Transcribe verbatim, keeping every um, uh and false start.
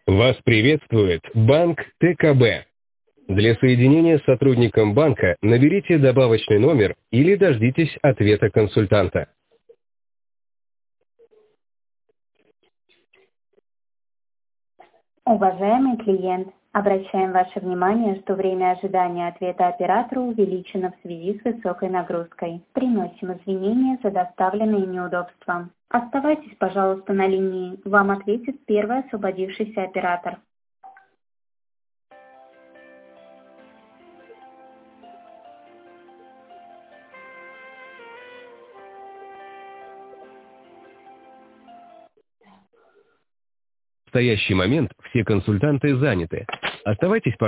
Вас приветствует банк Тэ Ка Бэ. Для соединения с сотрудником банка наберите добавочный номер или дождитесь ответа консультанта. Уважаемый клиент, обращаем ваше внимание, что время ожидания ответа оператора увеличено в связи с высокой нагрузкой. Приносим извинения за доставленные неудобства. Оставайтесь, пожалуйста, на линии. Вам ответит первый освободившийся оператор. В настоящий момент все консультанты заняты. Оставайтесь, пожалуйста.